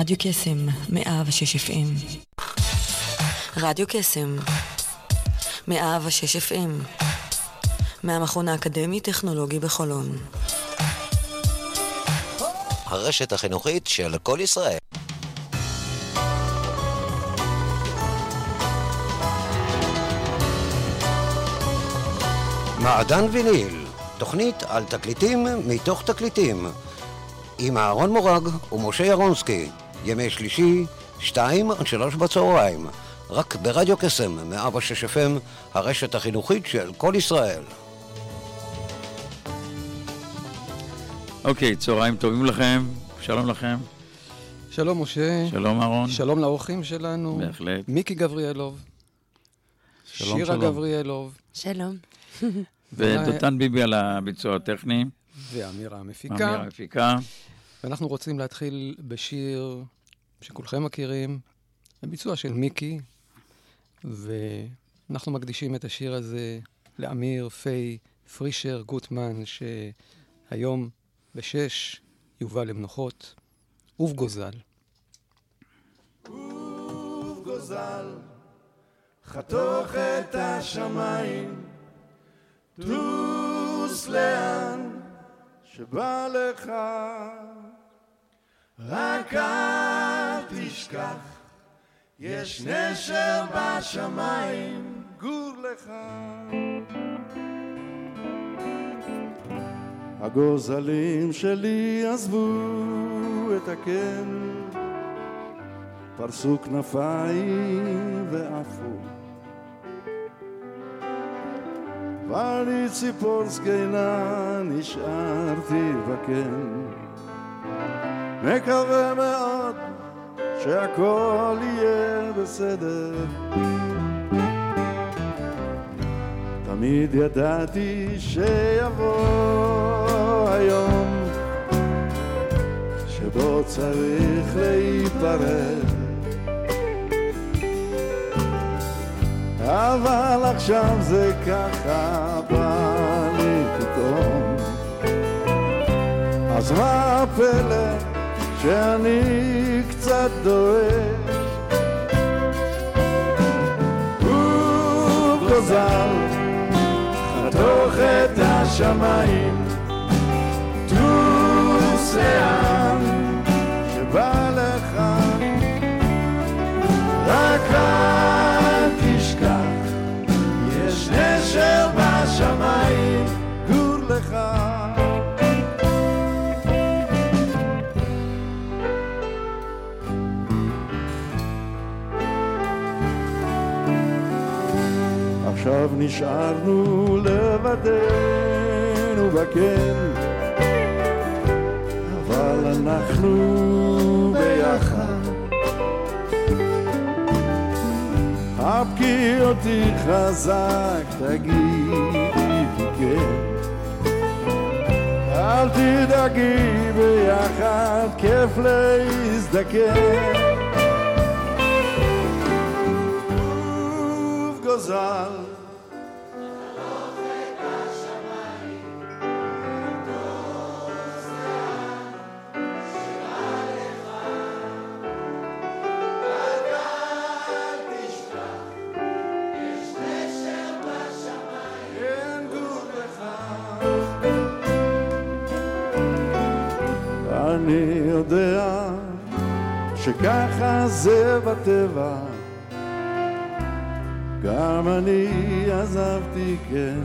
רדיו קסם 106 FM. רדיו קסם 106 FM. מהמכון האקדמי טכנולוגי בחולון. הרשת החינוכית של כל ישראל. מעדן ויניל, תוכנית על תקליטים מתוך תקליטים. עם אהרון מורג ומשה ירונסקי, ימי שלישי, 2-3 בצהריים. רק ברדיו קסם 106 FM, הרשת החינוכית של כל ישראל. אוקיי, צהריים טובים לכם, שלום לכם. שלום משה. שלום אהרון. שלום לאורחים שלנו. בהחלט. מיקי גבריאלוב. שלום, שירה שלום. גבריאלוב. שלום. ודותן ביבי על הביצוע הטכני. ואמירה המפיקה. אמירה המפיקה. ואנחנו רוצים להתחיל בשיר שכולכם מכירים, הביצוע של מיקי, ואנחנו מקדישים את השיר הזה לאמיר פיי פרישר גוטמן, שהיום ב6 יובא למנוחות. ובגוזל. ובגוזל, חתוך את השמיים, טוס לאן שבא לך, רק אל תשכח, יש נשר בשמיים, גור לך. הגוזלים שלי עזבו את הקן, פרסו כנפיים ועפו, ואני ציפור זקנה נשארתי בקן, מקווה מאוד שהכל יהיה בסדר. תמיד ידעתי שיבוא היום שבו צריך להיפרד, אבל עכשיו זה ככה בא לי פתאום. אז מה הפלא שאני קצת דואג, ובגוזל חתוך את השמיים, טוס לאן שבא לך, רק אל תשכח, יש נשר בשמיים, גור לך. עכשיו נשארנו לבדנו בקן, אבל אנחנו ביחד. חבקי אותי חזק, תגידי כן, אל תדאגי, ביחד כיף להזדקן. ובגוזל אני יודע שככה זה בטבע, גם אני עזבתי כן,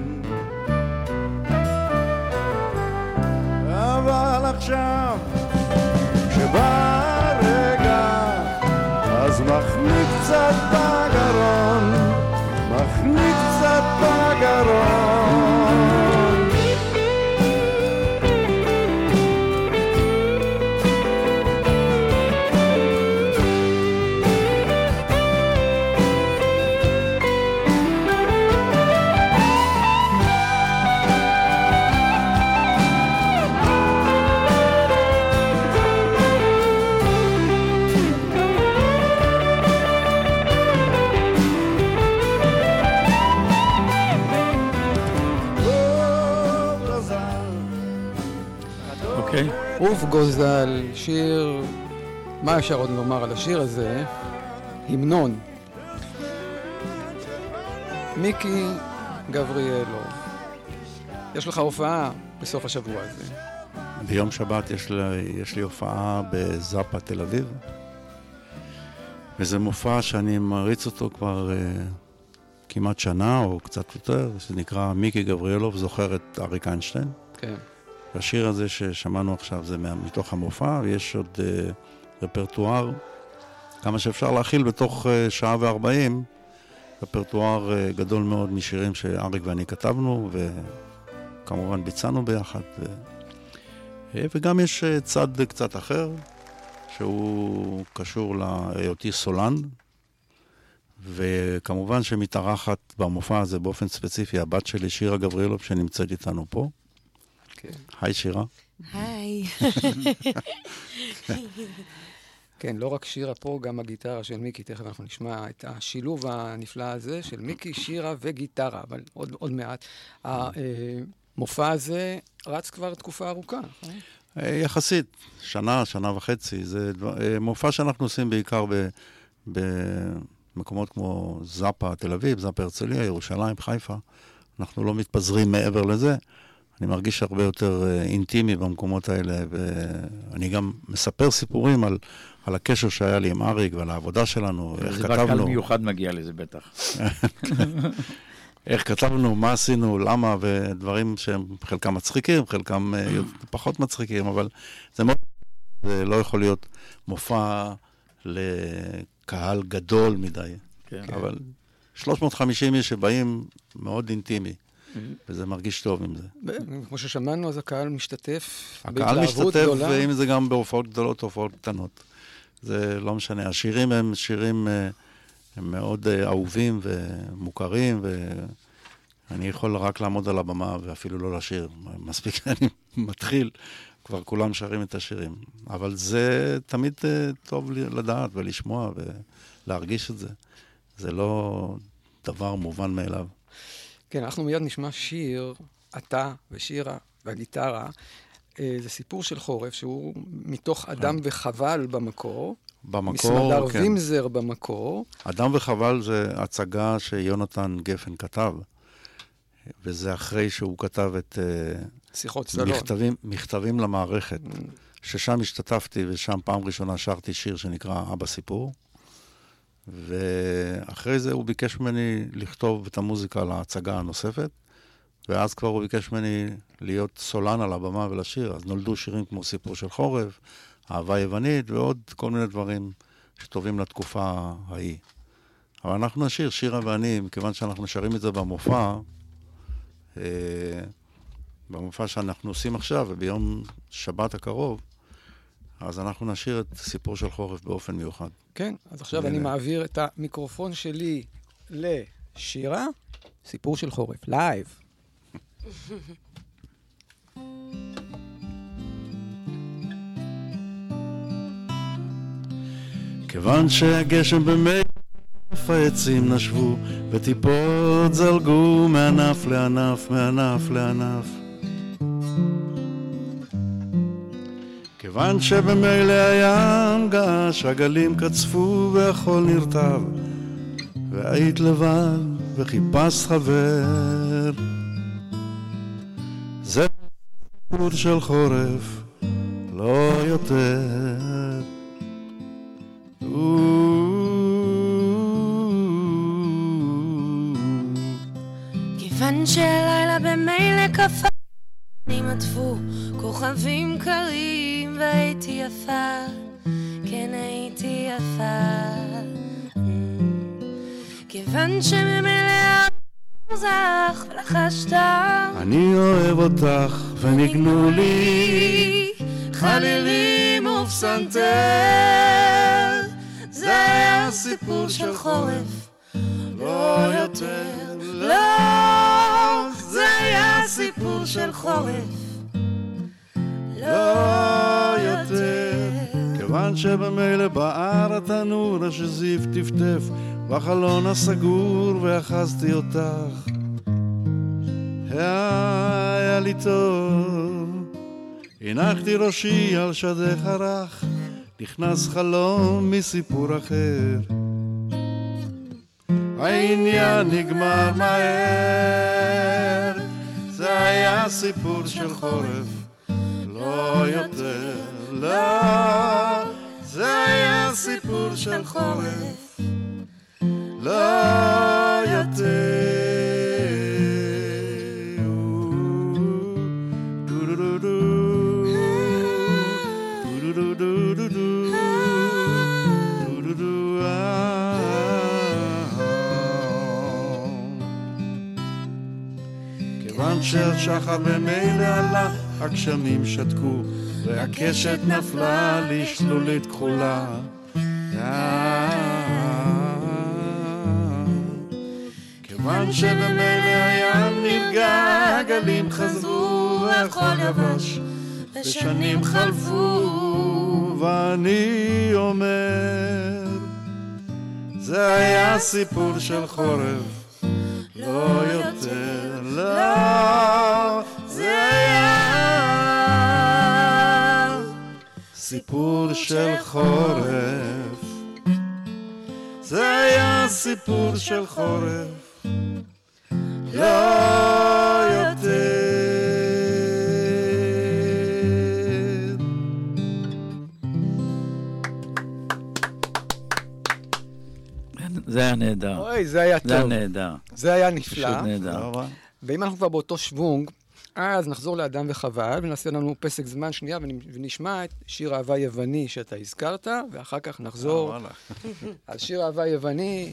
אבל עכשיו כשבא רגע אז מחניק קצת בגרון, מחניק קצת בגרון. ובגוזל, שיר מה אפשר עוד לומר על השיר הזה? המנון. מיקי גבריאלוב. יש לך הופעה בסוף השבוע הזה. ביום שבת יש לי הופעה בזאפה תל אביב, וזה מופע שאני מריץ אותו כבר כמעט שנה או קצת יותר, זה נקרא מיקי גבריאלוב זוכר את אריק איינשטיין. כן. והשיר הזה ששמענו עכשיו זה מתוך המופע, ויש עוד רפרטואר, כמה שאפשר להכיל בתוך שעה ו40, רפרטואר גדול מאוד משירים שאריק ואני כתבנו, וכמובן ביצענו ביחד. וגם יש צד קצת אחר, שהוא קשור להיותי סולן, וכמובן שמתארחת במופע הזה באופן ספציפי, הבת שלי שירה גבריאלוב שנמצאת איתנו פה. כן. היי שירה. היי. כן, לא רק שירה פה, גם הגיטרה של מיקי, תכף אנחנו נשמע את השילוב הנפלא הזה של מיקי, שירה וגיטרה, אבל עוד מעט. המופע הזה רץ כבר תקופה ארוכה, נכון? יחסית, שנה וחצי. זה מופע שאנחנו עושים בעיקר במקומות כמו זאפה תל אביב, זאפה הרצליה, ירושלים, חיפה. אנחנו לא מתפזרים מעבר לזה. אני מרגיש הרבה יותר אינטימי במקומות האלה, ואני גם מספר סיפורים על הקשר שהיה לי עם אריק ועל העבודה שלנו, איך כתבנו. זה בקהל מיוחד מגיע לזה בטח. איך כתבנו, מה עשינו, למה, ודברים שהם חלקם מצחיקים, חלקם פחות מצחיקים, אבל זה לא יכול להיות מופע לקהל גדול מדי. כן. אבל 350 איש שבאים מאוד אינטימי. וזה מרגיש טוב עם זה. כמו ששמענו, אז הקהל משתתף הקהל משתתף, ואם זה גם בהופעות גדולות, הופעות קטנות. זה לא משנה. השירים הם שירים הם מאוד אהובים ומוכרים, ואני יכול רק לעמוד על הבמה ואפילו לא לשיר. מספיק אני מתחיל, כבר כולם שרים את השירים. אבל זה תמיד טוב לדעת ולשמוע ולהרגיש את זה. זה לא דבר מובן מאליו. כן, אנחנו מיד נשמע שיר, אתה ושירה והגיטרה. זה סיפור של חורף שהוא מתוך אדם וחבל במקור. מסמדר וימזר במקור. אדם וחבל זה הצגה שיונתן גפן כתב, וזה אחרי שהוא כתב את שיחות סלון. מכתבים למערכת, ששם השתתפתי ושם פעם ראשונה שרתי שיר שנקרא אבא סיפור. ואחרי זה הוא ביקש ממני לכתוב את המוזיקה להצגה הנוספת, ואז כבר הוא ביקש ממני להיות סולן על הבמה ולשיר. אז נולדו שירים כמו סיפור של חורף, אהבה יוונית ועוד כל מיני דברים שטובים לתקופה ההיא. אבל אנחנו נשיר, שירה ואני, מכיוון שאנחנו שרים את זה במופע שאנחנו עושים עכשיו, וביום שבת הקרוב, אז אנחנו נשאיר את סיפור של חורף באופן מיוחד. כן, אז עכשיו אני מעביר את המיקרופון שלי לשירה, סיפור של חורף, לייב. כיוון שהגשם במי העצים נשבו, וטיפות זלגו מענף לענף, מענף לענף. כיוון שבמילא הים גש, הגלים קצפו והחול נרטב, והיית לבד וחיפש חבר. זה סיפור של חורף, לא יותר. כיוון שלילה במילא קפה נמטפו כוכבים קרים והייתי יפה, כן הייתי יפה. כיוון שממילא מוזח ולחשת אני אוהב אותך וניגנו לי חלילים ופסנתר. זה היה סיפור של חורף, לא יותר. לא, זה היה סיפור של חורף, לא יותר. כיוון שבמילא בער התנור השזיף טפטף בחלון הסגור ואחזתי אותך, היה לי טוב. הנחתי ראשי על שדך הרך נכנס חלום מסיפור אחר. העניין נגמר מהר, זה היה סיפור של חורף, לא יותר, לא, זה היה סיפור של חורף, לא יותר. כיוון שהשחר במילא עלה, הגשמים שתקו והקשת נפלה לשלולית כחולה. כיוון שבמילא הים נרגע, גלים חזרו והחול יבש, ושנים חלפו ואני אומר, זה היה סיפור של חורף, לא יותר, לא, זה היה סיפור של חורף, זה היה סיפור של חורף, לא יותר. זה היה נהדר. אוי, זה היה טוב. זה היה נהדר. זה היה נפלא. פשוט נהדר. ואם אנחנו כבר באותו שוונג, אז נחזור לאדם וחווה, ונעשה לנו פסק זמן שנייה, ונשמע את שיר אהבה יווני שאתה הזכרת, ואחר כך נחזור על שיר אהבה יווני.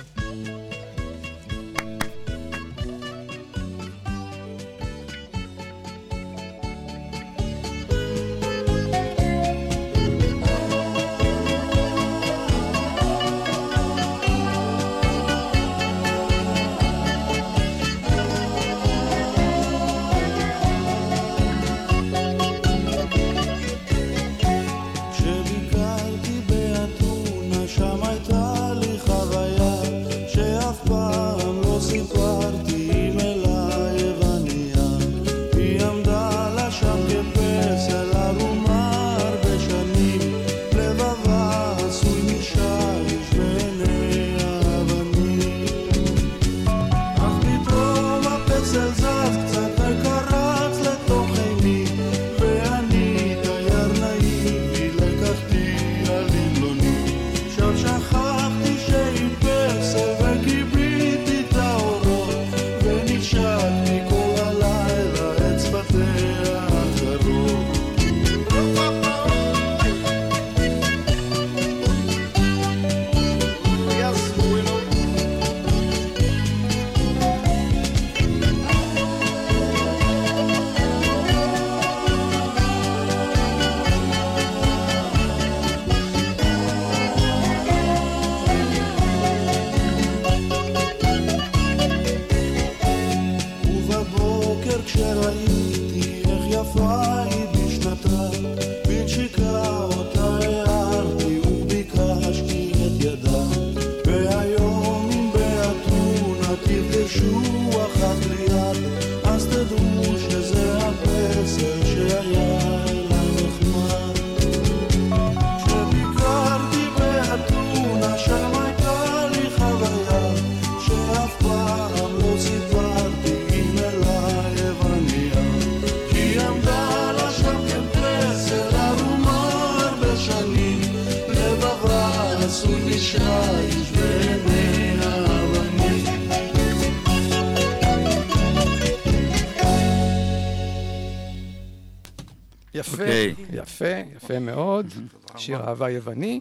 יפה, יפה, יפה מאוד. שיר אהבה יווני.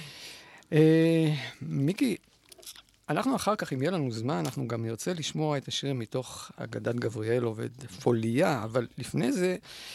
מיקי, אנחנו אחר כך, אם יהיה לנו זמן, אנחנו גם נרצה לשמוע את השיר מתוך אגדת גבריאלוב ואת פוליה, אבל לפני זה,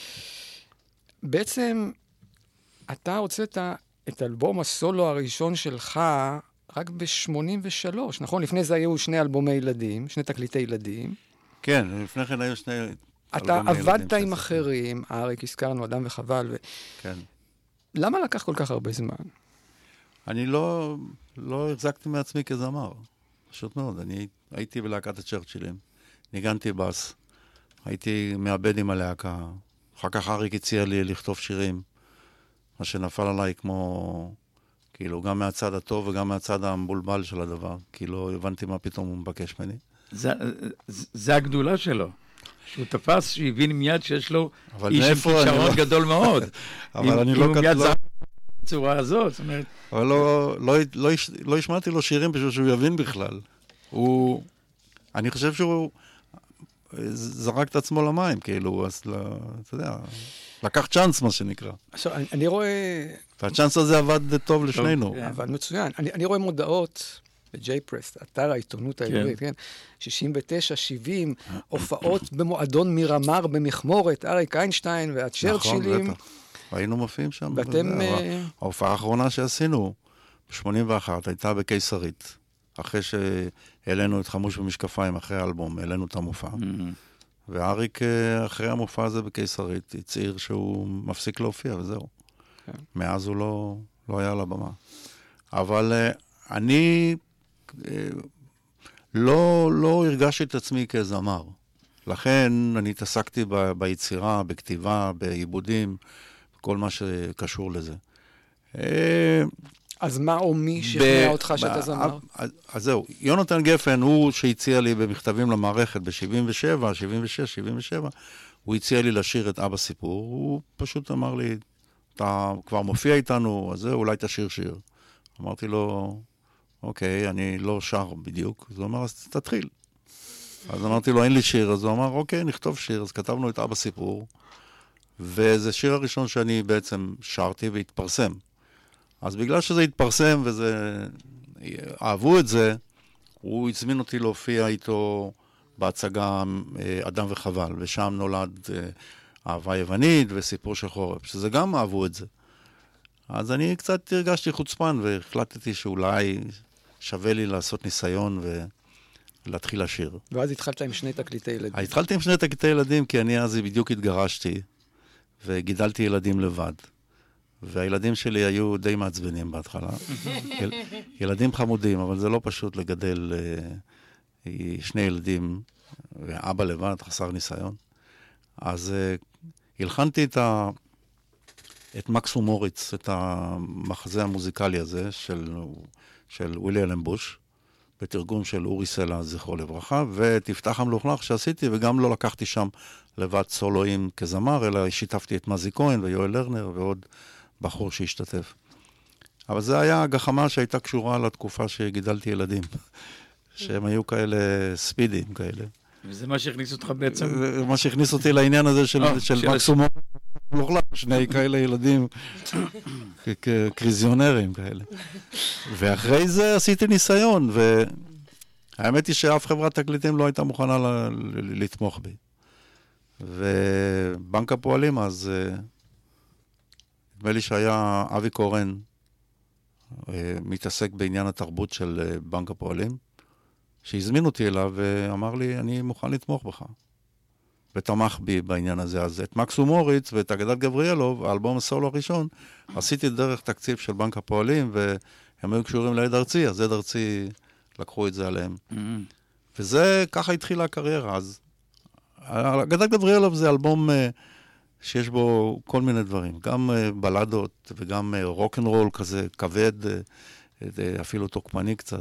בעצם אתה הוצאת את אלבום הסולו הראשון שלך רק ב-83, נכון? לפני זה היו שני אלבומי ילדים, שני תקליטי ילדים. כן, לפני כן היו שני... אתה עבדת עם אחרים, אריק, הזכרנו, אדם וחבל. כן. למה לקח כל כך הרבה זמן? אני לא החזקתי מעצמי כזמר. פשוט מאוד. אני הייתי בלהקת הצ'רצ'ילים, ניגנתי בס, הייתי מעבד עם הלהקה, אחר כך אריק הציע לי לכתוב שירים, מה שנפל עליי כמו, כאילו, גם מהצד הטוב וגם מהצד המבולבל של הדבר, כי לא הבנתי מה פתאום הוא מבקש ממני. זה הגדולה שלו. שהוא תפס, שהבין מיד שיש לו איש עם מאיפה כישרון גדול מאוד. אבל אני לא... אם הוא מיד זרק בצורה הזאת, זאת אומרת... אבל לא השמעתי לו שירים בשביל שהוא יבין בכלל. אני חושב שהוא זרק את עצמו למים, כאילו, אז אתה יודע, לקח צ'אנס, מה שנקרא. עכשיו, אני רואה... והצ'אנס הזה עבד טוב לשנינו. אבל מצוין. אני רואה מודעות ב-J-Press, אתר העיתונות העברית, כן? 69, 70, הופעות במועדון מירמר במכמורת, אריק איינשטיין והצ'רצ'ילים. נכון, בטח. היינו מופיעים שם. ואתם... ההופעה האחרונה שעשינו, ב-81, הייתה בקיסרית. אחרי שהעלינו את חמוש במשקפיים, אחרי האלבום, העלינו את המופע. ואריק, אחרי המופע הזה בקיסרית, הצעיר שהוא מפסיק להופיע, וזהו. מאז הוא לא היה על הבמה. אבל אני לא הרגשתי את עצמי כזמר. לכן אני התעסקתי ביצירה, בכתיבה, בעיבודים, כל מה שקשור לזה. אז מה או מי שכנע אותך שאתה זמר? אז זהו, יונתן גפן הוא שהציע לי במכתבים למערכת ב-77, 76, 77, הוא הציע לי לשיר את אבא סיפור, הוא פשוט אמר לי, אתה כבר מופיע איתנו, אז זהו, אולי תשיר שיר. אמרתי לו, אוקיי, אני לא שר בדיוק, אז הוא אמר, אז תתחיל. אז אמרתי לו, אין לי שיר, אז הוא אמר, אוקיי, נכתוב שיר, אז כתבנו את אבא סיפור, וזה שיר הראשון שאני בעצם שרתי והתפרסם. אז בגלל שזה התפרסם אהבו את זה, הוא הזמין אותי להופיע איתו בהצגה אדם וחבל, ושם נולד אהבה יוונית וסיפור של חורף, שזה גם אהבו את זה. אז אני קצת הרגשתי חוצפן, והחלטתי שאולי שווה לי לעשות ניסיון ולהתחיל לשיר. ואז התחלת עם 2 תקליטי ילדים. התחלתי עם 2 תקליטי ילדים, כי אני אז בדיוק התגרשתי, וגידלתי ילדים לבד. והילדים שלי היו די מעצבנים בהתחלה. ילדים חמודים, אבל זה לא פשוט לגדל 2 ילדים, ואבא לבד, חסר ניסיון. אז הלחנתי את מקס ומוריץ, את המחזה המוזיקלי הזה, של ווילי אלן בוש, בתרגום של אורי סלע, זכרו לברכה, ותפתח המלוכלך שעשיתי, וגם לא לקחתי שם לבד סולואים כזמר, אלא שיתפתי את מזי כהן ויואל לרנר ועוד בחור שהשתתף. אבל זה היה גחמה שהייתה קשורה לתקופה שגידלתי ילדים, שהם היו כאלה ספידים כאלה. וזה מה שהכניס אותך בעצם? מה שהכניס אותי לעניין הזה של מקס ומוריץ, 2 כאלה ילדים, קריזיונרים כאלה. ואחרי זה עשיתי ניסיון, והאמת היא שאף חברת תקליטים לא הייתה מוכנה לתמוך בי. ובנק הפועלים אז... נדמה לי שהיה אבי קורן, מתעסק בעניין התרבות של בנק הפועלים, שהזמין אותי אליו ואמר לי, אני מוכן לתמוך בך. ותמך בי בעניין הזה. אז את מקס ומוריץ ואת אגדת גבריאלוב, האלבום הסולו הראשון, עשיתי דרך תקציב של בנק הפועלים, והם היו קשורים לעד ארצי, אז עד ארצי לקחו את זה עליהם. וזה, ככה התחילה הקריירה. אז אגדת גבריאלוב זה אלבום... שיש בו כל מיני דברים, גם בלדות וגם רוק'נ'רול כזה כבד, אפילו תוקפני קצת.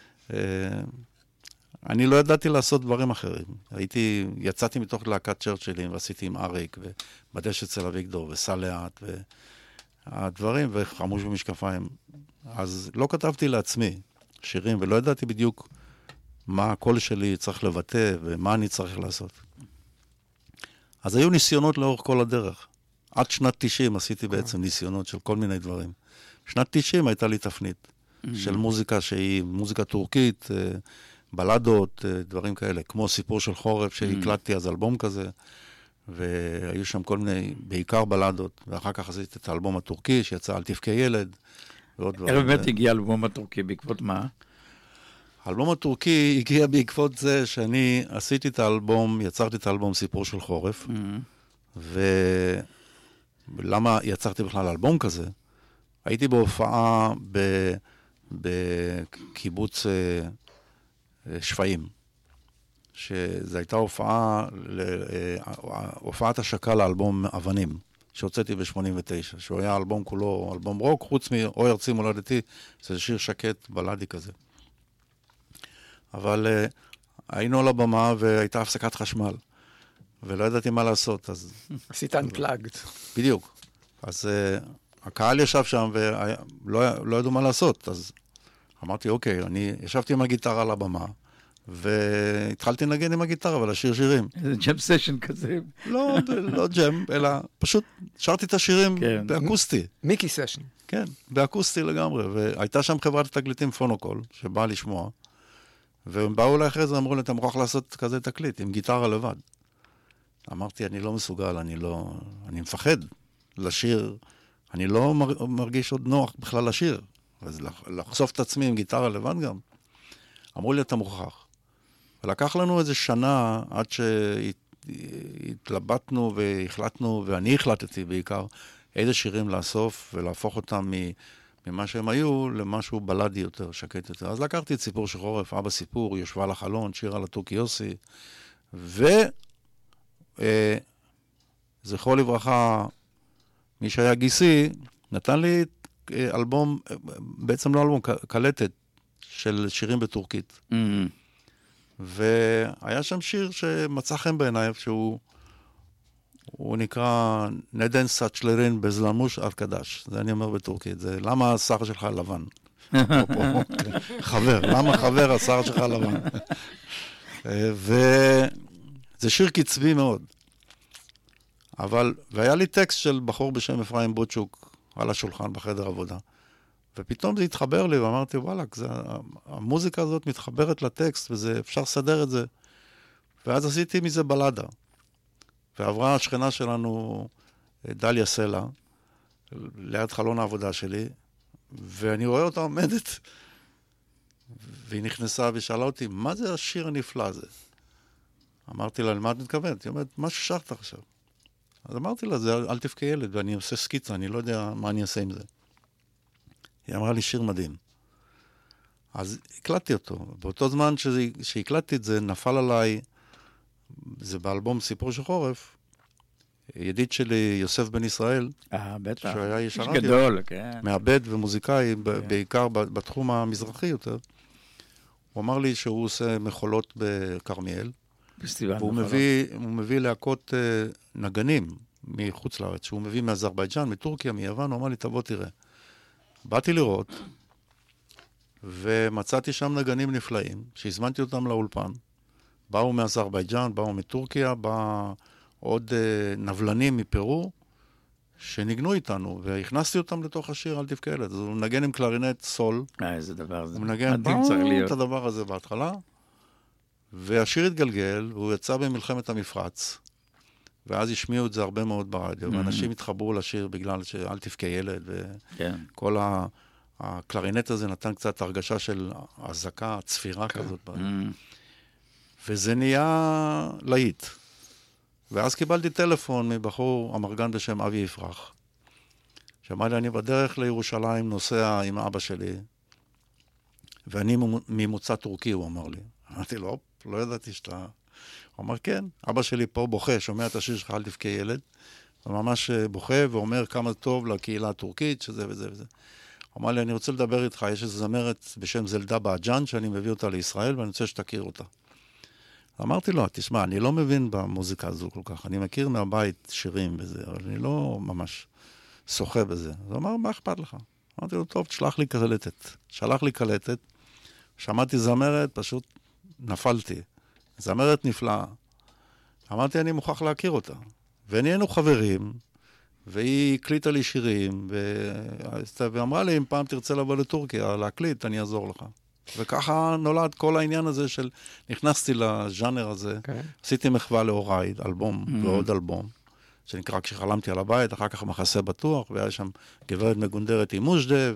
אני לא ידעתי לעשות דברים אחרים. יצאתי מתוך להקת צ'רצ'ילים ועשיתי עם אריק ובדש אצל אביגדור וסע לאט והדברים וחמוש במשקפיים. אז לא כתבתי לעצמי שירים ולא ידעתי בדיוק מה הקול שלי צריך לבטא ומה אני צריך לעשות. אז היו ניסיונות לאורך כל הדרך. עד שנת 90 עשיתי בעצם ניסיונות של כל מיני דברים. שנת 90 הייתה לי תפנית של מוזיקה שהיא מוזיקה טורקית, בלדות, דברים כאלה, כמו סיפור של חורף שהקלטתי אז אלבום כזה, והיו שם כל מיני, בעיקר בלדות, ואחר כך עשיתי את האלבום הטורקי שיצא על תבכה ילד, ועוד דברים. איך באמת הגיע האלבום הטורקי? בעקבות מה? האלבום הטורקי הגיע בעקבות זה שאני עשיתי את האלבום, יצרתי את האלבום סיפור של חורף, ולמה יצרתי בכלל אלבום כזה? הייתי בהופעה בקיבוץ שפיים, שזו הייתה הופעת השקה לאלבום אבנים, שהוצאתי ב-89, שהוא היה אלבום כולו, אלבום רוק, חוץ מאוי ארצי מולדתי, זה שיר שקט, בלדי כזה. אבל היינו על הבמה והייתה הפסקת חשמל, ולא ידעתי מה לעשות, אז... עשית unplugged. בדיוק. אז הקהל ישב שם ולא ידעו מה לעשות, אז אמרתי, אוקיי, אני ישבתי עם הגיטרה על הבמה, והתחלתי לנגן עם הגיטרה ולשיר שירים. זה ג'ם סשן כזה. לא ג'ם, אלא פשוט שרתי את השירים באקוסטי. מיקי סשן. כן, באקוסטי לגמרי. והייתה שם חברת תקליטים פונוקול, שבאה לשמוע, והם באו אליי אחרי זה, אמרו לי, אתה מוכרח לעשות כזה תקליט, עם גיטרה לבד. אמרתי, אני לא מסוגל, אני מפחד לשיר, אני לא מרגיש עוד נוח בכלל לשיר. אז לחשוף את עצמי עם גיטרה לבד גם. אמרו לי, אתה מוכרח. ולקח לנו איזה שנה עד שהתלבטנו והחלטנו, ואני החלטתי בעיקר, איזה שירים לאסוף ולהפוך אותם ממה שהם היו למשהו בלדי יותר, שקט יותר. אז לקחתי את סיפור של חורף, אבא סיפור, יושבה לחלון, שיר על התוכי יוסי, זכרו לברכה, מי שהיה גיסי, נתן לי אלבום, בעצם לא אלבום, קלטת של שירים בטורקית. והיה שם שיר שמצא חן בעיניי, שהוא נקרא נדן סאצ'לרין בזלמוש ארקדש. זה אני אומר בטורקית. זה למה השיער שלך לבן? חבר, למה חבר השיער שלך לבן? וזה שיר קצבי מאוד. והיה לי טקסט של בחור בשם אפרים בוטשוק על השולחן בחדר עבודה. ופתאום זה התחבר לי, ואמרתי, וואלק, המוזיקה הזאת מתחברת לטקסט, ואפשר לסדר את זה. ואז עשיתי מזה בלדה. ועברה השכנה שלנו, דליה סלע, ליד חלון העבודה שלי, ואני רואה אותה עומדת, והיא נכנסה ושאלה אותי, מה זה השיר הנפלא הזה? אמרתי לה, למה את מתכוונת? היא אומרת, מה ששרת עכשיו? אז אמרתי לה, זה אל תבכה ילד, ואני עושה סקיצה, אני לא יודע מה אני אעשה עם זה. היא אמרה לי שיר מדהים. אז הקלטתי אותו. באותו זמן שהקלטתי את זה, נפל עליי, זה באלבום סיפור של חורף, ידיד שלי, יוסף בן ישראל, בטח. שהיה איש גדול, כן. מעבד ומוזיקאי, בעיקר בתחום המזרחי יותר. הוא אמר לי שהוא עושה מחולות בקרמיאל, והוא מביא להקות נגנים מחוץ לארץ, שהוא מביא מאזרבייג'אן, מטורקיה, מיוון, הוא אמר לי, תבוא תראה. באתי לראות, ומצאתי שם נגנים נפלאים, שהזמנתי אותם לאולפן. באו מאזרבייג'אן, באו מטורקיה, באו עוד נבלנים מפרו, שניגנו איתנו, והכנסתי אותם לתוך השיר אל תבכה ילד. אז הוא מנגן עם קלרינט סול. איזה דבר זה. הוא מנגן את הדבר הזה בהתחלה, והשיר התגלגל, והוא יצא במלחמת המפרץ, ואז השמיעו את זה הרבה מאוד ברדיו, ואנשים התחברו לשיר בגלל שאל תבכה ילד, וכל הקלרינט הזה נתן קצת הרגשה של הזקה, צפירה כזאת. וזה נהיה להיט. ואז קיבלתי טלפון מבחור אמרגן בשם אבי יפרח, שאמר לי, אני בדרך לירושלים נוסע עם אבא שלי, ואני ממוצא טורקי, הוא אמר לי. אמרתי לו, לא ידעתי שאתה... הוא אמר, כן, אבא שלי פה בוכה, שומע את השיר שלך, אל תבכה ילד, הוא ממש בוכה ואומר כמה טוב לקהילה הטורקית, שזה וזה וזה. הוא אמר לי, אני רוצה לדבר איתך, יש איזו זמרת בשם זלדה באג'אן, שאני מביא אותה לישראל, ואני רוצה שתכיר אותה. אמרתי לו, תשמע, אני לא מבין במוזיקה הזו כל כך, אני מכיר מהבית שירים וזה, אבל אני לא ממש שוחה בזה. אז הוא אמר, מה אכפת לך? אמרתי לו, טוב, תשלח לי קלטת. שלח לי קלטת, שמעתי זמרת, פשוט נפלתי. זמרת נפלאה. אמרתי, אני מוכרח להכיר אותה. ונהיינו חברים, והיא הקליטה לי שירים, ואמרה לי, אם פעם תרצה לבוא לטורקיה, להקליט, אני אעזור לך. וככה נולד כל העניין הזה של, נכנסתי לז'אנר הזה, עשיתי מחווה להוריי, אלבום ועוד אלבום, שנקרא כשחלמתי על הבית, אחר כך מחסה בטוח, והיה שם גברת מגונדרת עם מושדה,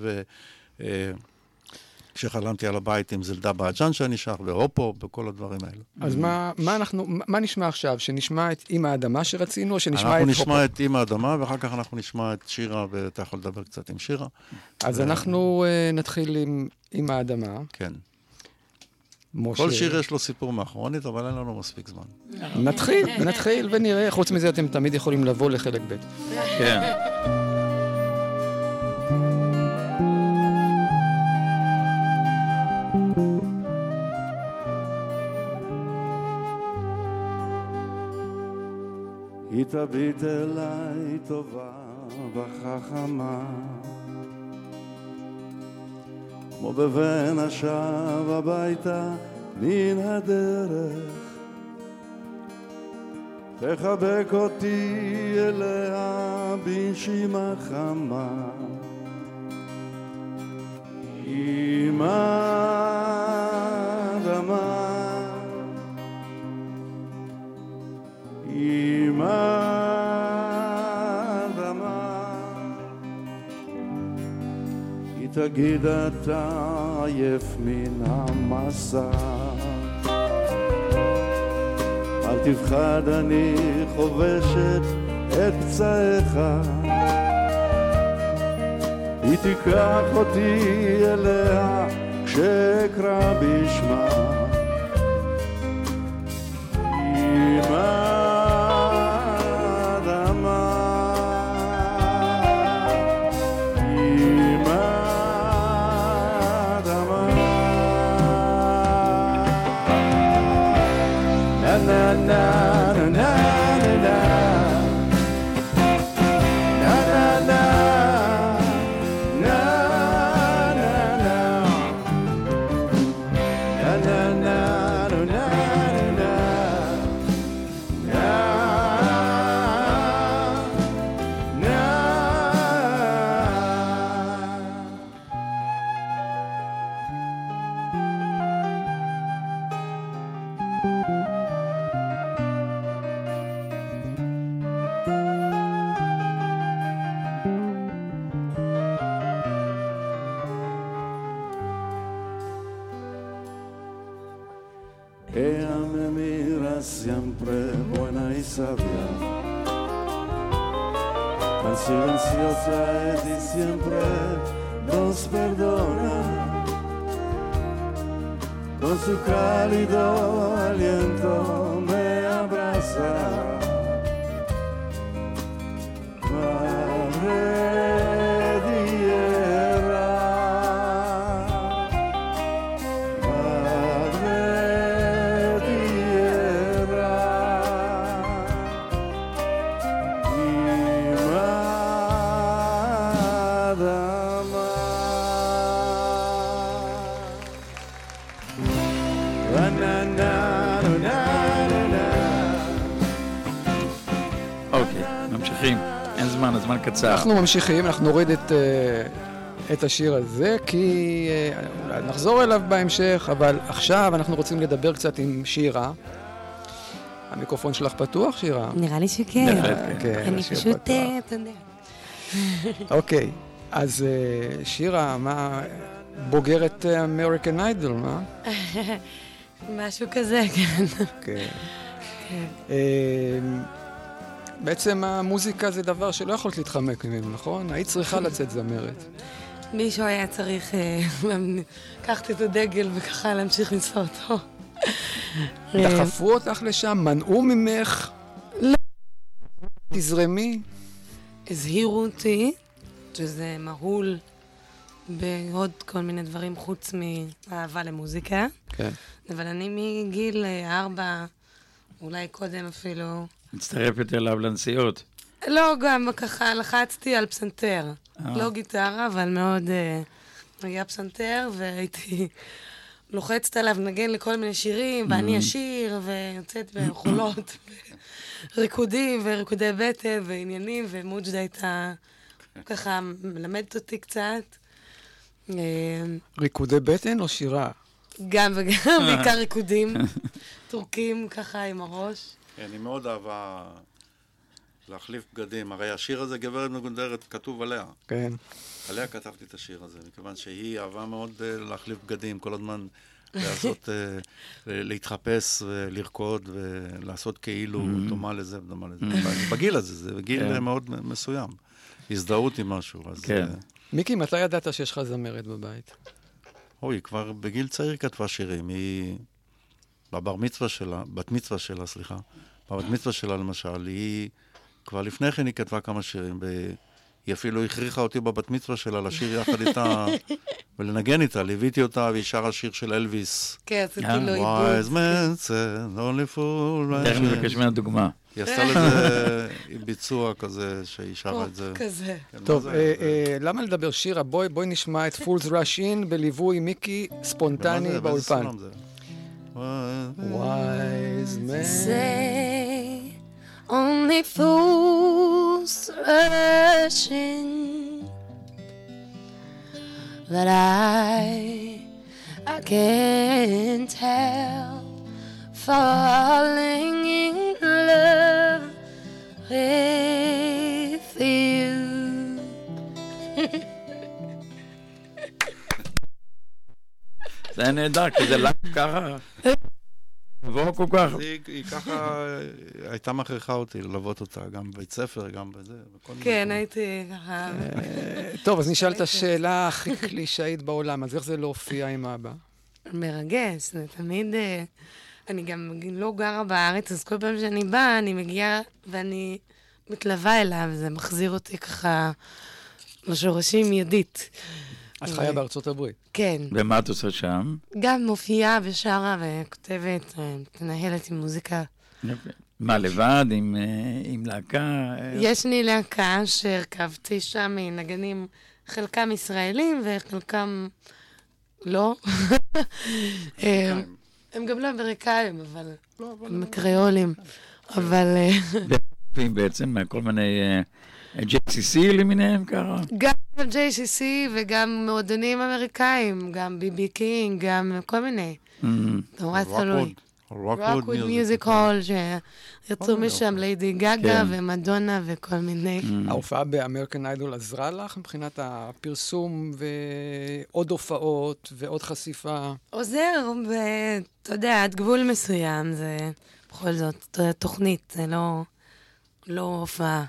כשחלמתי על הבית עם זלדה באג'אן שאני שר, והופו, בכל הדברים האלה. אז מה נשמע עכשיו? שנשמע את עם האדמה שרצינו, או שנשמע את אנחנו נשמע את עם האדמה, ואחר כך אנחנו נשמע את שירה, ואתה יכול לדבר קצת עם שירה. אז אנחנו נתחיל עם האדמה. כן. כל שיר יש לו סיפור מאחורנית, אבל אין לנו מספיק זמן. נתחיל ונראה. חוץ מזה, אתם תמיד יכולים לבוא לחלק ב'. כן. היא תביט אליי טובה וחכמה, כמו בבן השב הביתה מן הדרך, תחבק אותי אליה בנשימה חמה. אמא דמה, אמא דמה, היא תגיד אתה עייף מן המסע, אל תפחד אני חובשת את פצעיך, היא תיקח אותי אליה כשאקרא בשמה. אמא siempre buena y sabia, tan silenciosa es y siempre nos perdona, con su cálido aliento me abraza. Madre tierra, הזמן קצר. אנחנו ממשיכים, אנחנו נוריד את השיר הזה, כי נחזור אליו בהמשך, אבל עכשיו אנחנו רוצים לדבר קצת עם שירה. המיקרופון שלך פתוח, שירה? נראה לי שכן. אני פשוט, אתה יודע. אוקיי, אז שירה, מה, בוגרת אמריקן איידול, מה? משהו כזה, כן. כן. בעצם המוזיקה זה דבר שלא יכולת להתחמק ממנו, נכון? היית צריכה לצאת זמרת. מישהו היה צריך לקחת את הדגל וככה להמשיך לנסוע אותו. דחפו אותך לשם? מנעו ממך? לא. תזרמי? הזהירו אותי, שזה מהול בעוד כל מיני דברים חוץ מאהבה למוזיקה. כן. אבל אני מגיל 4, אולי קודם אפילו... מצטרפת אליו לנסיעות. לא, גם ככה לחצתי על פסנתר. לא גיטרה, אבל מאוד היה פסנתר, והייתי לוחצת עליו נגן לכל מיני שירים, ואני אשיר, ויוצאת בחולות, ריקודים, וריקודי בטן, ועניינים, ומוג'דה הייתה ככה מלמדת אותי קצת. ריקודי בטן או שירה? גם וגם, בעיקר ריקודים, טורקים ככה עם הראש. אני מאוד אהבה להחליף בגדים. הרי השיר הזה, גברת מגונדרת, כתוב עליה. כן. עליה כתבתי את השיר הזה, מכיוון שהיא אהבה מאוד להחליף בגדים, כל הזמן לעשות, להתחפש ולרקוד ולעשות כאילו דומה לזה ודומה לזה. בגיל הזה, זה בגיל מאוד מסוים. הזדהות עם משהו. כן. מיקי, מתי ידעת שיש לך זמרת בבית? היא כבר בגיל צעיר כתבה שירים. היא, בבת מצווה שלה למשל, היא כבר לפני כן היא כתבה כמה שירים, היא אפילו הכריחה אותי בבת מצווה שלה לשיר יחד איתה ולנגן איתה, ליוויתי אותה והיא שרה שיר של אלוויס. כן, עשיתי לו עיבוד. Wise man said, only fool. תכף נבקש ממנה דוגמה. היא עשתה לזה ביצוע כזה, שהיא שרה את זה. כזה. טוב, למה לדבר שירה? בואי נשמע את Fools Rush In בליווי מיקי ספונטני באולפן. Wise man say only fools rush in, but I can't help falling in love with you. זה נהדר, כי זה למה ככה. עבור כל כך. היא ככה הייתה מכריחה אותי ללוות אותה, גם בבית ספר, גם בזה. כן, הייתי ככה. טוב, אז נשאל את השאלה הכי קלישאית בעולם, אז איך זה לא הופיע עם אבא? מרגש, זה תמיד... אני גם לא גרה בארץ, אז כל פעם שאני באה, אני מגיעה ואני מתלווה אליו, זה מחזיר אותי ככה לשורשים מיידית. את חיה בארצות הברית. כן. ומה את עושה שם? גם מופיעה ושרה וכותבת, תנהלת עם מוזיקה. מה, לבד? עם להקה? יש לי להקה שהרכבתי שם מנגנים, חלקם ישראלים וחלקם לא. הם גם לא אמריקאים, אבל הם קריאולים. אבל... בעצם, כל מיני JCC למיניהם ככה? גם JCC וגם מועדונים אמריקאים, גם ביבי קינג, גם כל מיני. נורא תלוי. רוקווד מיוזיק הול, שיצאו משם ליידי גגה ומדונה וכל מיני. ההופעה באמריקן איידול עזרה לך מבחינת הפרסום ועוד הופעות ועוד חשיפה? עוזר, ואתה יודע, עד גבול מסוים, זה בכל זאת תוכנית, זה לא הופעה.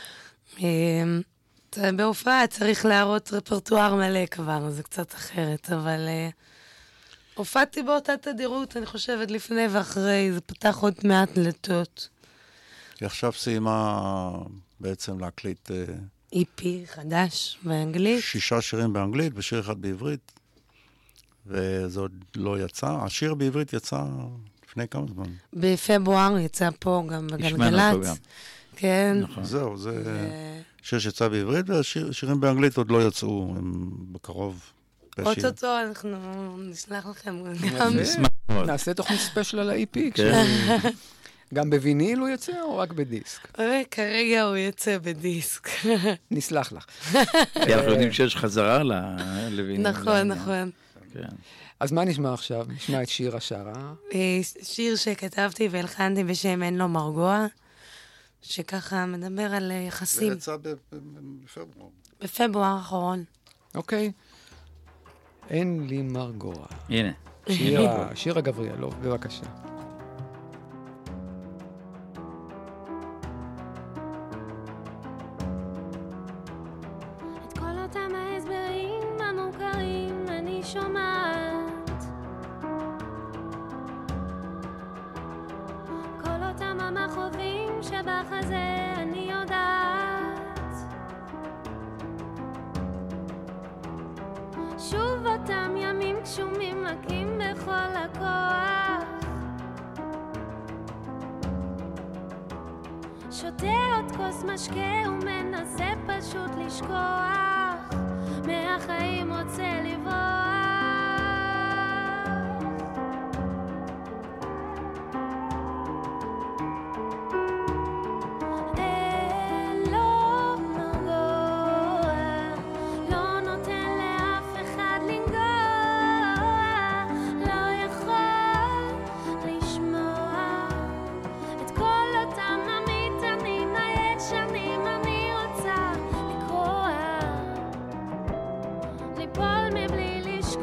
בהופעה צריך להראות רפרטואר מלא כבר, זה קצת אחרת, אבל הופעתי באותה תדירות, אני חושבת, לפני ואחרי, זה פתח עוד מעט דלתות. היא עכשיו סיימה בעצם להקליט... EP חדש באנגלית. 6 שירים באנגלית ושיר אחד בעברית, וזה עוד לא יצא. השיר בעברית יצא לפני כמה זמן. בפברואר יצא פה גם בגלגלצ. כן. נכון. זהו, זה שיר שיצא בעברית, והשירים באנגלית עוד לא יצאו, הם בקרוב. אוטוטו, אנחנו נשלח לכם גם. נעשה תוכנית ספיישל על ה-EP. גם בוויניל הוא יצא או רק בדיסק? כרגע הוא יצא בדיסק. נסלח לך. כי אנחנו יודעים שיש חזרה לוויניל. נכון, נכון. אז מה נשמע עכשיו? נשמע את שיר השרה. שיר שכתבתי והלחנתי בשם אין לו מרגוע, שככה מדבר על יחסים. זה יצא בפברואר. בפברואר האחרון. אוקיי. אין לי מרגוע. הנה. שירה גבריאלוב, בבקשה. את כל אותם ההסברים המוכרים אני שומעת, כל אותם המחובים שבחזה אני יודעת, שוב אותם ימים גשומים מכים בכל הכוח, שותה עוד כוס משקה ומנסה פשוט לשכוח, מהחיים רוצה לברוח. אין לו מרגוע, לא נותן לאף אחד לנגוע, לא יכול לשמוע את כל אותם המטענים הישנים. אני רוצה לקרוע, ליפול מבלי לשכוח.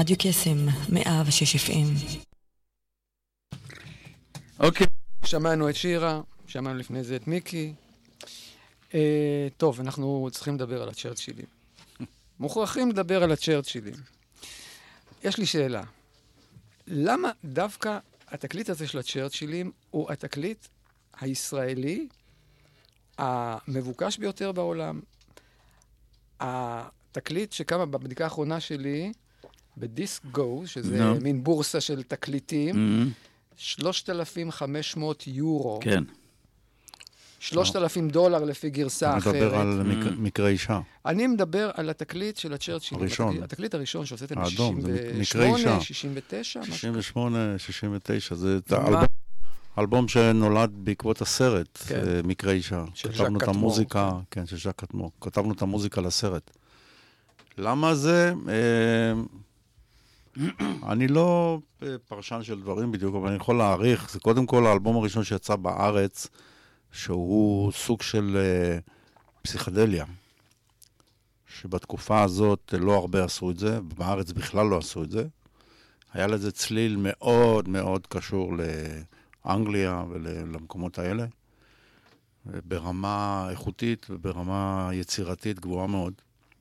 רדיו קסם, 106 FM. אוקיי. שמענו את שירה, שמענו לפני זה את מיקי. טוב, אנחנו צריכים לדבר על הצ'רצ'ילים. מוכרחים לדבר על הצ'רצ'ילים. יש לי שאלה. למה דווקא התקליט הזה של הצ'רצ'ילים הוא התקליט הישראלי המבוקש ביותר בעולם? התקליט שקמה בבדיקה האחרונה שלי, בדיסק גו, שזה מין בורסה של תקליטים, 3,500 יורו. כן. $3,000 לפי גרסה אחרת. אתה מדבר על מקרה אישה. אני מדבר על התקליט של הצ'רצ'ילים. הראשון. התקליט הראשון שעשיתם האדום, זה מקרה ב-68, אישה. 69, 68, 69, זה אלבום שנולד בעקבות הסרט, מקרה אישה. כתבנו את המוזיקה, כן, של ז'אק קטמור. כתבנו את המוזיקה לסרט. למה זה? אני לא פרשן של דברים בדיוק, אבל אני יכול להעריך. זה קודם כל האלבום הראשון שיצא בארץ, שהוא סוג של פסיכדליה. שבתקופה הזאת לא הרבה עשו את זה, בארץ בכלל לא עשו את זה. היה לזה צליל מאוד מאוד קשור לאנגליה ולמקומות האלה, ברמה איכותית וברמה יצירתית גבוהה מאוד.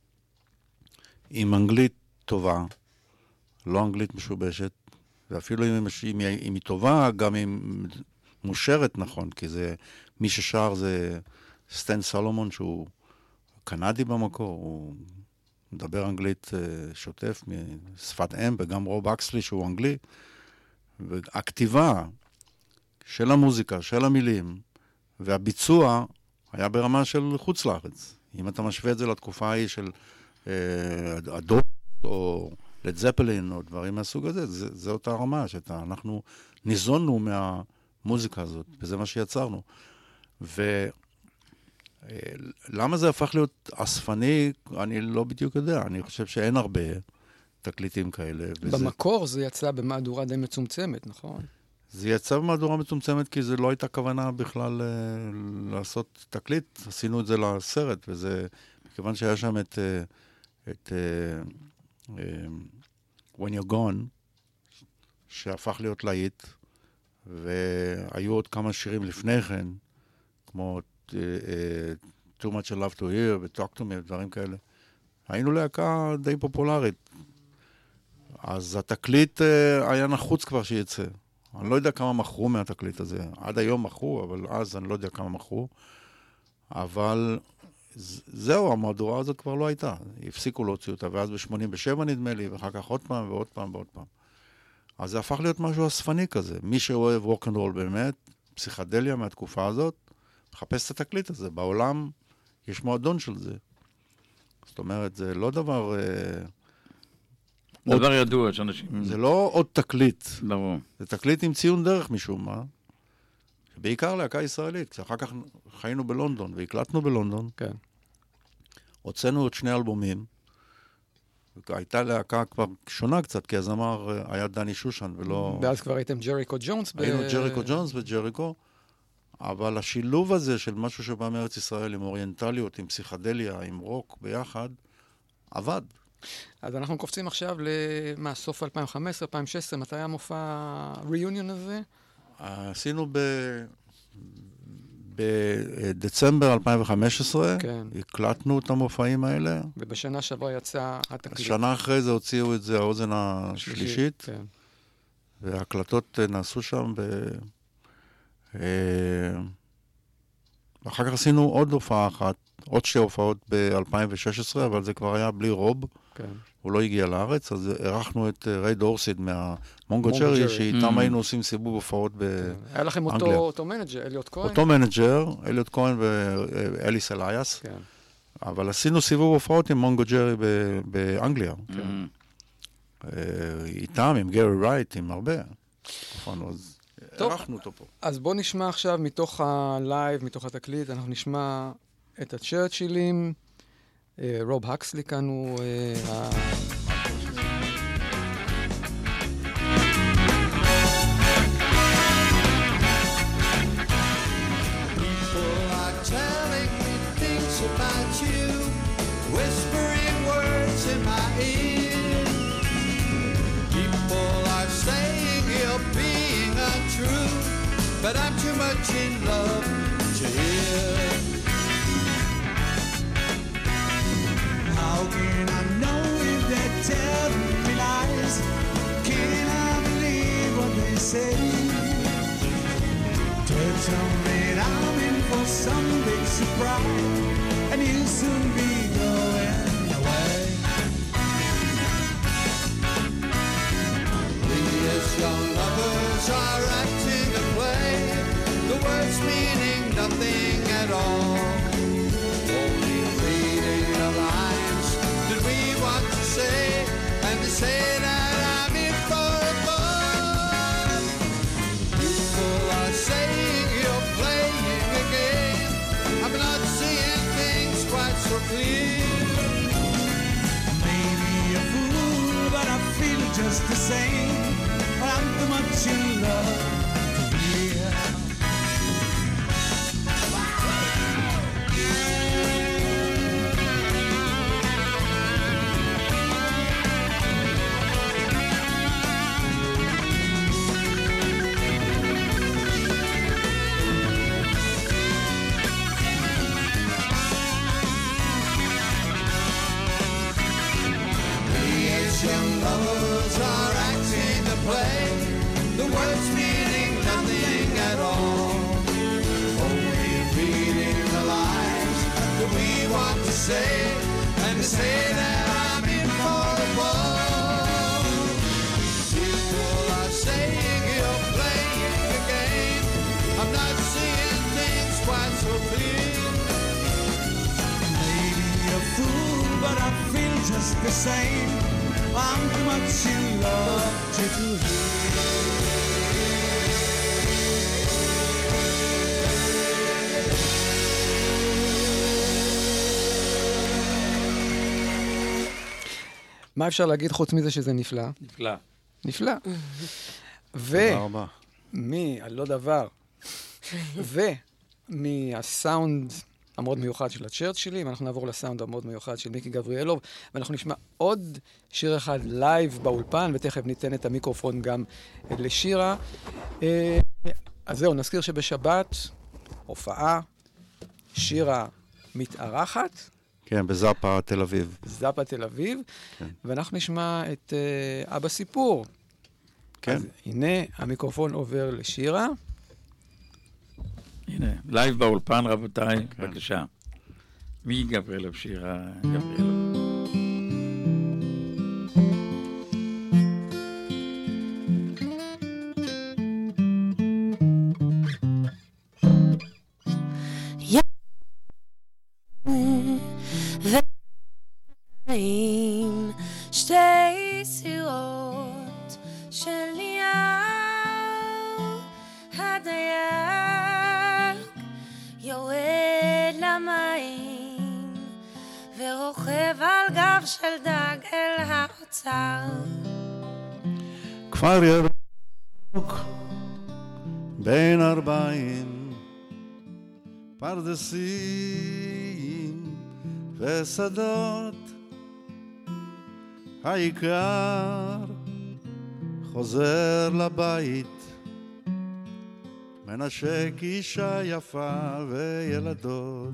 עם אנגלית טובה, לא אנגלית משובשת, ואפילו אם היא טובה, גם אם מושרת נכון, כי זה, מי ששר זה סטן סולומון, שהוא קנדי במקור, הוא מדבר אנגלית שוטף משפת אם, וגם רוב אקסלי שהוא אנגלי, והכתיבה של המוזיקה, של המילים, והביצוע היה ברמה של חוץ לארץ. אם אתה משווה את זה לתקופה ההיא של הדור, או לד זפלין, או דברים מהסוג הזה, זה אותה רמה, אנחנו ניזונו מהמוזיקה הזאת, וזה מה שיצרנו. ולמה זה הפך להיות אספני, אני לא בדיוק יודע. אני חושב שאין הרבה תקליטים כאלה. במקור זה יצא במהדורה די מצומצמת, נכון? זה יצא במהדורה מצומצמת, כי זה לא הייתה כוונה בכלל לעשות תקליט. עשינו את זה לסרט, וזה, מכיוון שהיה שם את When You're Gone, שהפך להיות להיט, והיו עוד כמה שירים לפני כן, כמו Too Much Love to Hear ו-Talk to Me ודברים כאלה. היינו להקה די פופולרית. אז התקליט היה נחוץ כבר שיצא. אני לא יודע כמה מכרו מהתקליט הזה. עד היום מכרו, אבל אז אני לא יודע כמה מכרו. אבל זהו, המהדורה הזאת כבר לא הייתה. הפסיקו להוציא אותה, ואז ב-87 נדמה לי, ואחר כך עוד פעם ועוד פעם ועוד פעם. אז זה הפך להיות משהו אספני כזה. מי שאוהב רוק-אנד-רול באמת, פסיכדליה מהתקופה הזאת, מחפש את התקליט הזה. בעולם יש מועדון של זה. זאת אומרת, זה לא דבר... דבר ידוע שאנשים... זה לא עוד תקליט. ברור. זה תקליט עם ציון דרך משום מה. בעיקר להקה ישראלית. כשאחר כך חיינו בלונדון, והקלטנו בלונדון. כן. הוצאנו עוד 2 אלבומים. הייתה להקה כבר שונה קצת, כי הזמר היה דני שושן, ולא... ואז כבר הייתם ג'ריקו ג'ונס. היינו ג'ריקו ג'ונס וג'ריקו, אבל השילוב הזה של משהו שבא מארץ ישראל, עם אוריינטליות, עם פסיכדליה, עם רוק ביחד, עבד. אז אנחנו קופצים עכשיו סוף 2015, 2016, מתי היה המופע ריוניון הזה? עשינו בדצמבר 2015, כן. הקלטנו את המופעים האלה. ובשנה שעברה יצא התקליט. שנה אחרי זה הוציאו את זה האוזן השלישית, כן. וההקלטות נעשו שם אחר כך עשינו עוד הופעה אחת, עוד 2 הופעות ב-2016, אבל זה כבר היה בלי רוב. כן. הוא לא הגיע לארץ, אז ערכנו את ריי דורסיד מהמונגו ג'רי, שאיתם היינו עושים סיבוב הופעות באנגליה. היה לכם אותו מנג'ר, אליוט כהן? אותו מנג'ר, אליוט כהן ואליס אלייס. כן. אבל עשינו סיבוב הופעות עם מונגו ג'רי באנגליה. כן. איתם, עם גרי רייט, עם הרבה. נכון, אז ערכנו אותו פה. אז בוא נשמע עכשיו מתוך הלייב, מתוך התקליט, אנחנו נשמע את הצ'רצ'ילים. רוב הקסלי כאן הוא... much in love to hear. How can I know if they're telling me lies? Can I believe what they say? Tell me I'm in for some big surprise, and you'll soon be going away. These young lovers are acting a play, the words meaning nothing at all. Only reading the lines that we want to say, and to say that I'm in for a ball. People are saying you're playing a game. I'm not seeing things quite so clear. Maybe a fool, but I feel just the same. I'm too much in love to hear. Young lovers are acting the play, the words meaning nothing at all. Only reading the lines that we want to say, and to say that I'm in for a ball. People are saying you're playing the game. I'm not seeing things quite so clear. Maybe a fool, but I feel just the same. I'm too much in love to hear. מה אפשר להגיד חוץ מזה שזה נפלא? נפלא. נפלא. תודה רבה. לא דבר. ומהסאונד המאוד מיוחד של הצ'רצ'ילים, אנחנו נעבור לסאונד המאוד מיוחד של מיקי גבריאלוב, ואנחנו נשמע עוד שיר אחד לייב באולפן, ותכף ניתן את המיקרופון גם לשירה. אז זהו, נזכיר שבשבת, הופעה, שירה מתארחת. כן, בזאפה תל אביב. זאפה תל אביב, כן. ואנחנו נשמע את אבא סיפור. כן. אז הנה, המיקרופון עובר לשירה. הנה, לייב באולפן, רבותיי, בבקשה. מי גבריאלוב? שירה גבריאלוב. שתי סירות של נייר, הדייג יורד למים ורוכב על גב של דג אל האוצר. כפר ירוק בין 40 פרדסים ושדות, העיקר חוזר לבית, מנשק אישה יפה וילדות.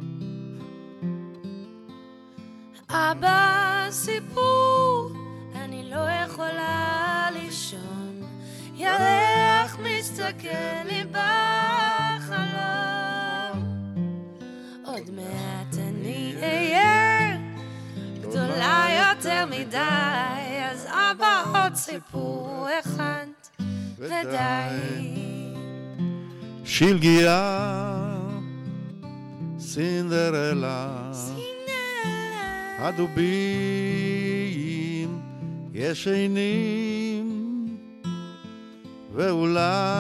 אבא סיפור, אני לא יכולה לישון, ירח מסתכל לי בחלום, עוד מעט אני אהיה גדולה יותר מדי, אז אבא עוד סיפור אחד ודי. שלגיה, סינדרלה, הדובים ישנים, ואולי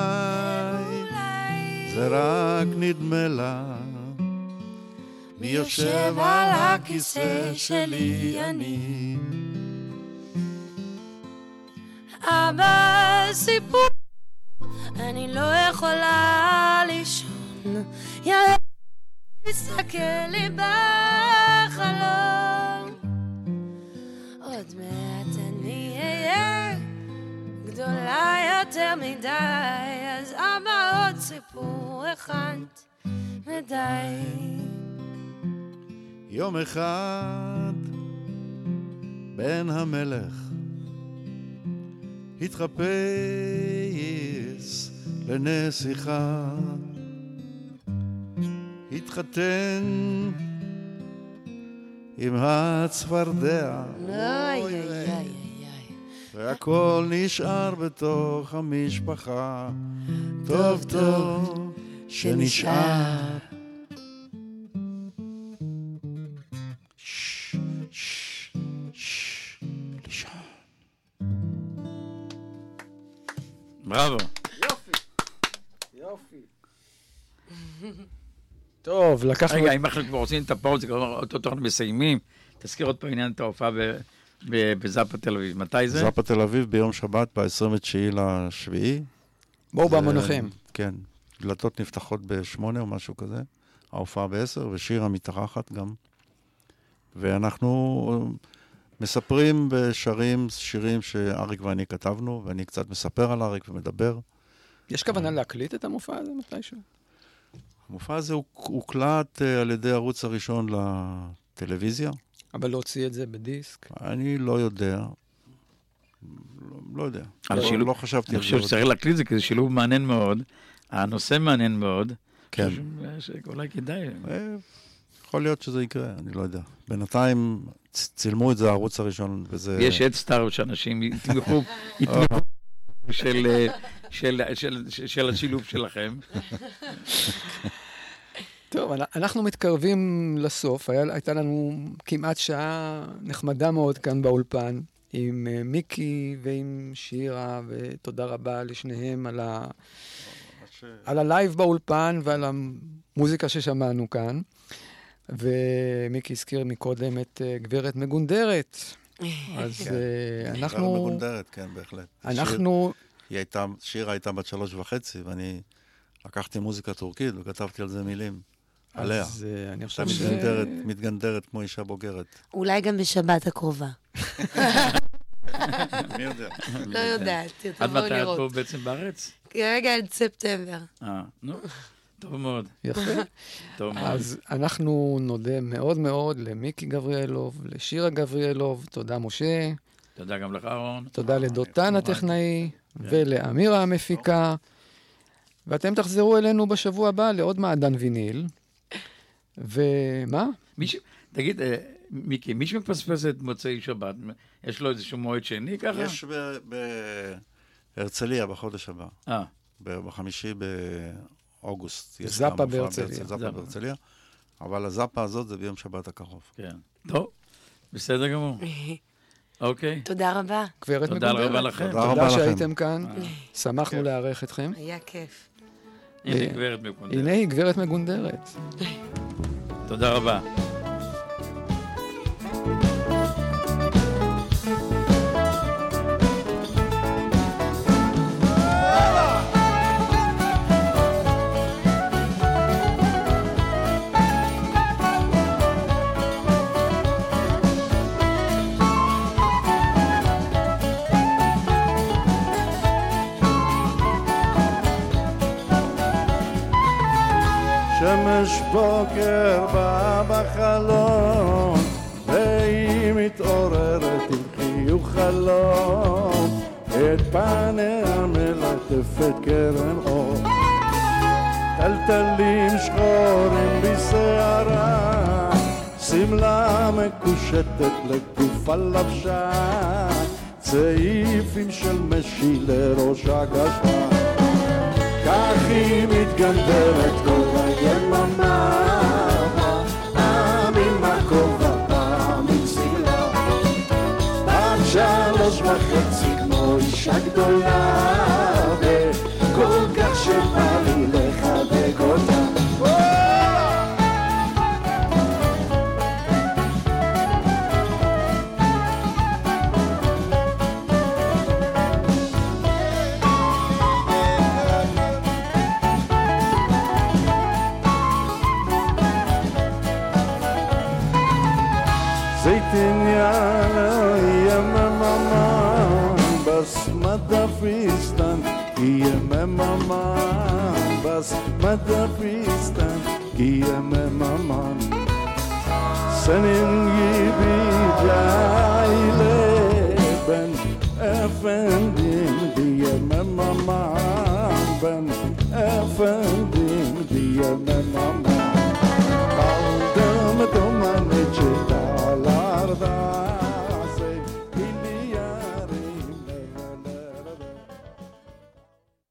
זה רק נדמה לה, מי יושב על הכיסא שלי אני. אבא סיפור, אני לא יכולה לישון, ילד מסתכל לי בחלום, עוד מעט אני אהיה גדולה יותר יותר מדי, אז אמר עוד סיפור אחד ודי. יום אחד בן המלך התחפש לנסיכה, התחתן עם הצפרדע, והכל נשאר בתוך המשפחה. טוב טוב שנשאר. בראבו. יופי. טוב, לקחנו... רגע, אם אנחנו כבר עושים את הפאוז, אותו תוכן מסיימים, תזכיר עוד פעם עניין את ההופעה בזאפה תל אביב. מתי זה? זאפה תל אביב ביום שבת, ב-29 לשביעי. בואו במונחים. כן, דלתות נפתחות ב-8 או משהו כזה, ההופעה ב-10, ושירה מתארחת גם. ואנחנו מספרים ושרים שירים שאריק ואני כתבנו, ואני קצת מספר על אריק ומדבר. יש כוונה להקליט את המופע הזה מתישהו? המופע הזה הוקלט על ידי הערוץ הראשון לטלוויזיה. אבל להוציא את זה בדיסק? אני לא יודע. לא יודע. לא חשבתי. אני חושב שצריך להקליט זה, כי זה שילוב מעניין מאוד. הנושא מעניין מאוד. כן. אולי כדאי. יכול להיות שזה יקרה, אני לא יודע. בינתיים צילמו את זה הערוץ הראשון, וזה... יש אדסטאר שאנשים יתמכו של השילוב שלכם. טוב, אנחנו מתקרבים לסוף. הייתה לנו כמעט שעה נחמדה מאוד כאן באולפן, עם מיקי ועם שירה, ותודה רבה לשניהם על הלייב באולפן ועל המוזיקה ששמענו כאן. ומיקי הזכיר מקודם את גברת מגונדרת. אז אנחנו... גברת מגונדרת, כן, בהחלט. אנחנו... שירה הייתה בת 3.5, ואני לקחתי מוזיקה טורקית וכתבתי על זה מילים. עליה. אז אני חושב מתגנדרת כמו אישה בוגרת. אולי גם בשבת הקרובה. מי יודע? לא יודעת, עד תבואו מתי את לראות. פה בעצם בארץ? כרגע עד ספטמבר. נו, טוב מאוד. יפה. טוב מאוד. אז אנחנו נודה מאוד מאוד למיקי גבריאלוב, לשירה גבריאלוב, תודה משה. תודה גם לך, אהרון. תודה לדותן הטכנאי ולאמירה המפיקה. ואתם תחזרו אלינו בשבוע הבא לעוד מעדן ויניל. ומה? תגיד, מיקי, מי שמפספס את מוצאי שבת, יש לו איזשהו מועד שני ככה? יש בהרצליה בחודש הבא. ב-5 באוגוסט. זאפה בהרצליה. זאפה בהרצליה. אבל הזאפה הזאת זה ביום שבת הקרוב. כן. טוב, בסדר גמור. אוקיי. תודה רבה. גברת מגונדרת. תודה רבה לכם. תודה שהייתם כאן. שמחנו לארח אתכם. היה כיף. הנה גברת מגונדרת. הנה היא גברת מגונדרת. תודה רבה. שמש בוקר בא בחלום, והיא מתעוררת עם חיוך חלום, את פניה מלטפת קרן אור, טלטלים שחורים בשערה, שמלה מקושטת לגופה לבשה, צעיפים של משי לראש הגשה. כך היא מתגנדרת כל היממה, פעם עם הכובע, פעם עם צילה, פעם 3.5 כמו אישה גדולה, וכל כך שבא לי לחבק אותה. Zeytinyağlı yemem aman, basmada fistan Yememaman bas madafistan Yememaman senin gibi cahile ben efendim